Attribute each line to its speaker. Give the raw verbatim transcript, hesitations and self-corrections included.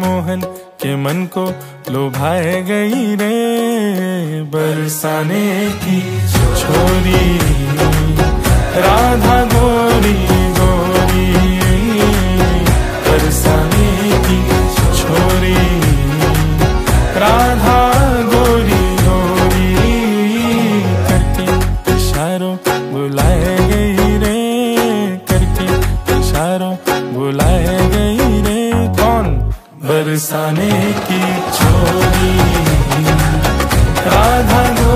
Speaker 1: मोहन के मन को लुभाए गई रे। बरसाने की छोरी राधा गोरी गोरी, बरसाने की छोरी राधा गोरी गोरी, करके इशारों बुलाए गई रे, करके इशारों बुलाए गई रे। कौन? बरसाने की छोरी राधा।